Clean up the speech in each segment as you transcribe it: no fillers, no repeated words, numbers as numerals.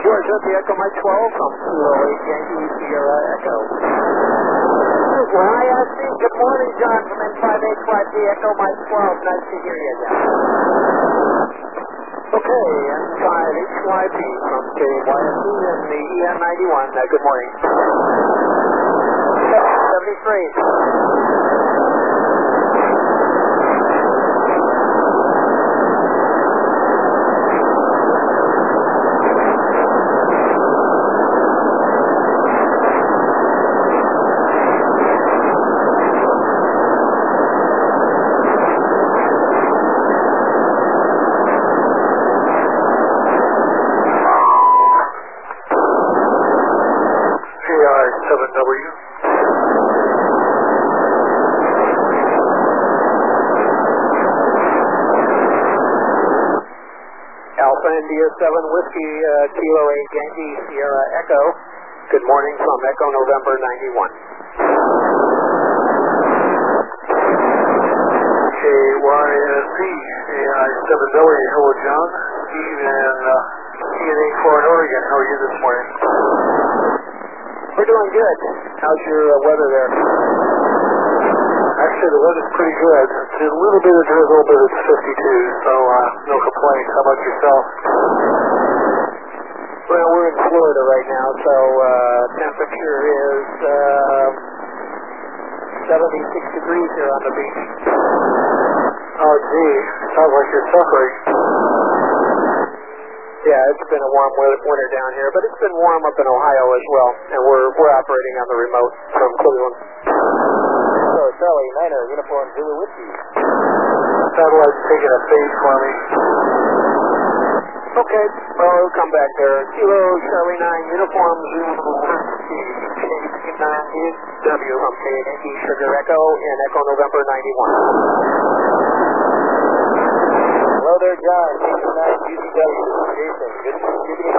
George Whiskey Echo Mike 12 from Kilo 8 Yankee Sierra Echo. YSC, good morning, John from N5HYP Echo Mike 12. Nice to hear you again. Okay, N5HYP from KYSC and the EN91. Good morning. 73. India 7 Whiskey Kilo 8 Yankee Sierra Echo. Good morning from Echo November 91. KYSC, AI 7 Billy, hello John, Steve and EN8 Florida, Oregon. How are you this morning? We're doing good. How's your weather there? Actually, the weather's pretty good. It's a little bit of drizzle, but it's 52, so no complaints. How about yourself? Well, we're in Florida right now, so temperature is 76 degrees here on the beach. Oh, gee. Sounds like you're suffering. Yeah, it's been a warm winter down here, but it's been warm up in Ohio as well, and we're operating on the remote from Cleveland. So, Charlie, Niner, Uniform Zulu Whiskey. Satellite's taking a fade for me. Okay, well, we'll come back there. Kilo Charlie 9, Uniform Zulu Whiskey, KC9W from KNE Sugar Echo in Echo November 91. Hello there, John. KC9 UCW. Jason, good to see you.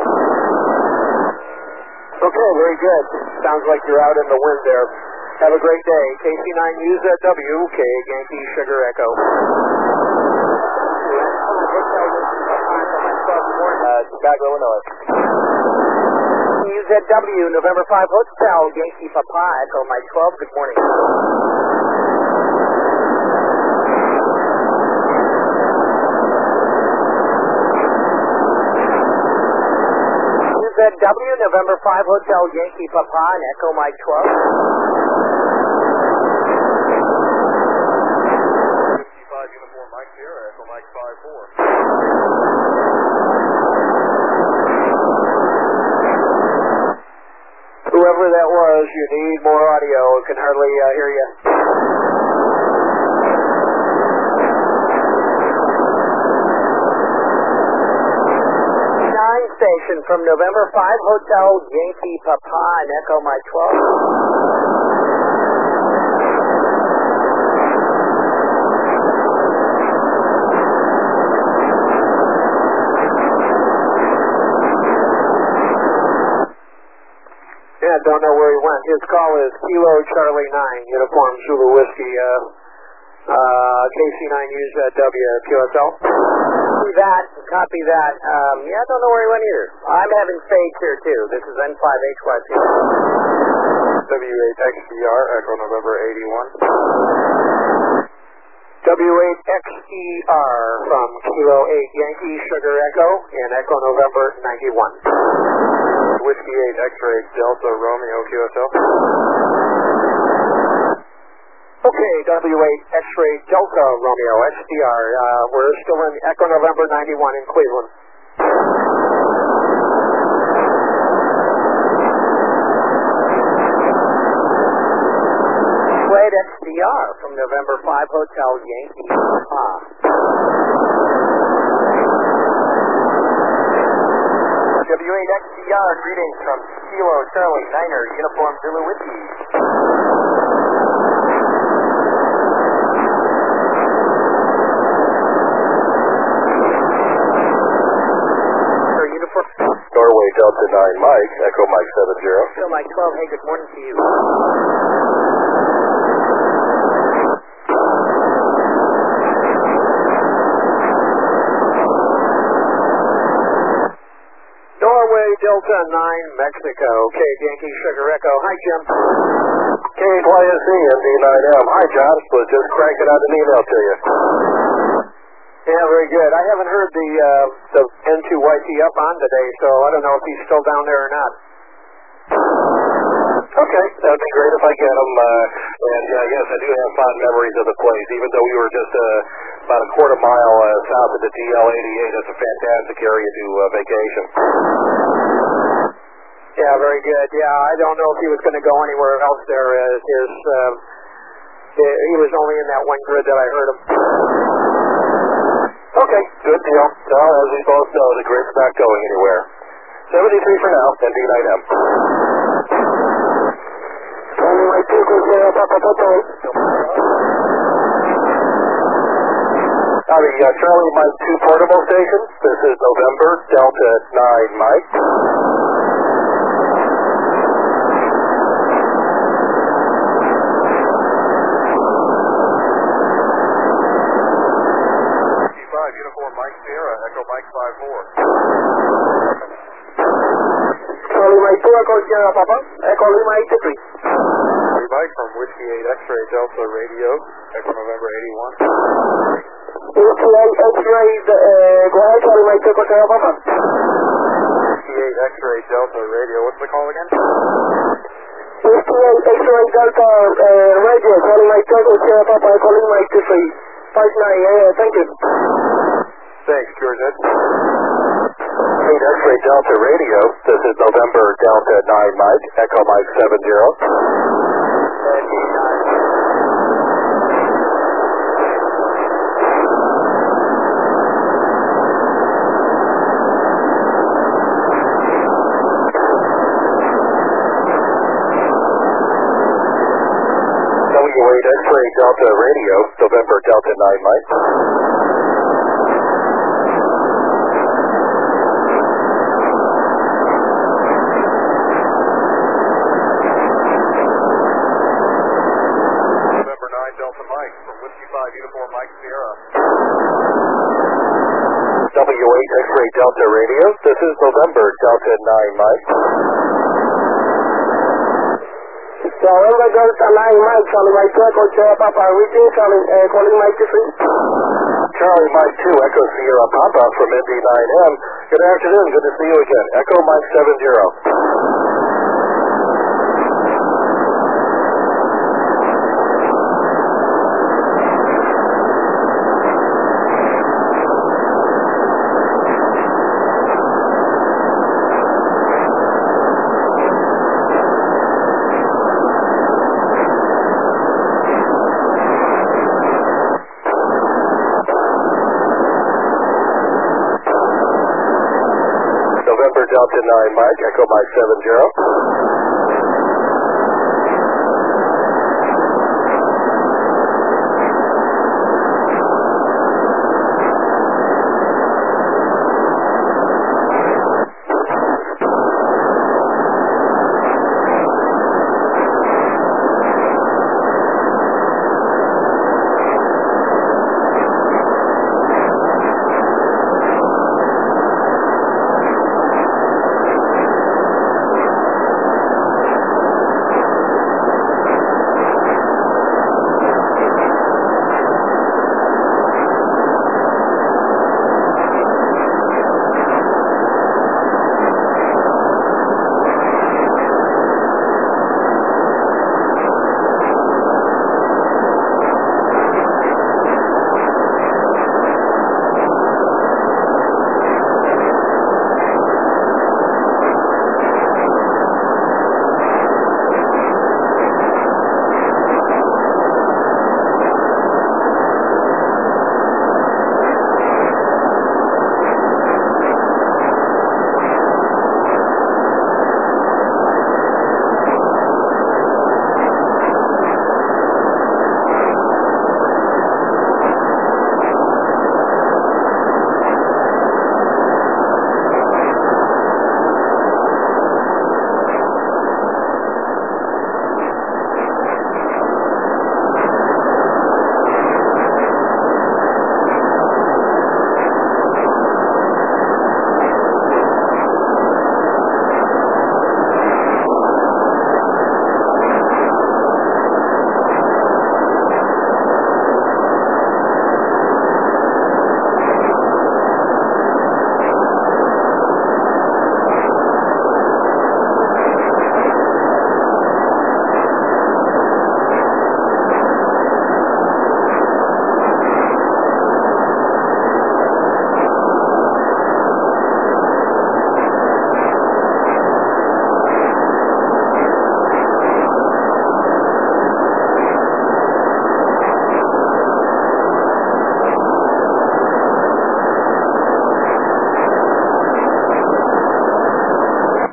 Okay, very good. Sounds like you're out in the wind there. Have a great day. KC9UZW, K Yankee Sugar Echo. Chicago, Illinois. UZW, November 5 Hotel, Yankee Papa, Echo Mike 12. Good morning. UZW, November 5 Hotel, Yankee Papa, and Echo Mike 12. 55 Uniform Mike Sierra, Echo Mike 54. Whoever that was, you need more audio. I can hardly hear you. Station from November 5 Hotel Yankee Papa and Echo Mike 12. Yeah, don't know where he went. His call is Kilo Charlie 9, Uniform Zulu Whiskey, KC9UZW QSL. Copy that. Yeah, I don't know where he went either. I'm having fades here too. This is N5HYP. W8XER, Echo November 81. W8XER from Kilo 8 Yankee Sugar Echo in Echo November 91. Whiskey 8 X-Ray Delta Romeo QSL. Okay, W8 X-Ray Delta Romeo XDR. We're still in Echo November 91 in Cleveland. Slade XDR from November 5 Hotel Yankee. W8XDR, greetings from Kilo Charlie Niner, Uniform Zulu Whiskey. Norway Delta 9 Mike, Echo Mike 70. Echo Mike 12, hey, good morning to you. Delta 9, Mexico. K Yankee Sugar Echo. Hi, Jim. KYSC, MD9M. Hi, John. Was just cranking out an email to you. Yeah, very good. I haven't heard the N2YT up on today, so I don't know if he's still down there or not. Okay, that would be great if I get him. And yes, I do have fond memories of the place, even though we were just about a quarter mile south of the DL88. That's a fantastic area to vacation. Yeah, very good. Yeah, I don't know if he was going to go anywhere else there. He was only in that one grid that I heard him. Okay, good deal. Well, as we both know, the grid's not going anywhere. 73 for now, ND9M. Charlie Mike 2, Papa Papa. Charlie Mike 2 portable station. This is November, Delta 9 Mike. Uniform Mike Sierra, Echo Mike 54. Charlie Mike 2, Echo Sierra Papa, Echo Lima 83. Charlie Mike from Whiskey 8 X-Ray Delta Radio, Echo November 81. Whiskey 8 X-Ray, go ahead Charlie Mike 2, Echo Sierra Papa. Whiskey 8 X-Ray Delta Radio, what's the call again? Whiskey 8 X-Ray Delta Radio, Charlie Mike 2, Echo Sierra Papa, Echo Lima 83. 59, thank you. Thanks, George. 8 X-Ray Delta Radio. This is November Delta 9 Mike, Echo Mike 70. W8 X-Ray Delta Radio, November Delta 9 Mike. November 9 Delta Mike from Whiskey 5 Uniform Mike Sierra. W8 X-Ray Delta Radio, this is November Delta 9 Mike. November Delta 9 Mike, Charlie Mike 2, Echo Sierra Papa, reaching calling Mike 3. Charlie Mike 2, Echo Sierra Papa from ND9M. Good afternoon, good to see you again. Echo Mike 70. Delta 9 Mike, Echo Mike 70.